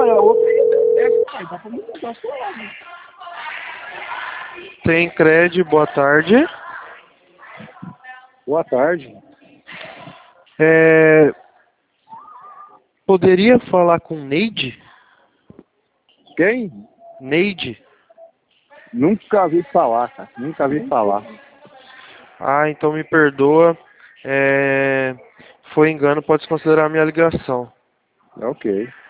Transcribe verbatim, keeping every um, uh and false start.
olha, a outra aí é, pai, dá pra me dar sua lá. Tem crédito, boa tarde. Boa tarde. É, poderia falar com Neide? Quem? Neide? Nunca vi falar, cara. Nunca vi falar. Ah, então me perdoa. É, foi engano, pode considerar a minha ligação. Ok.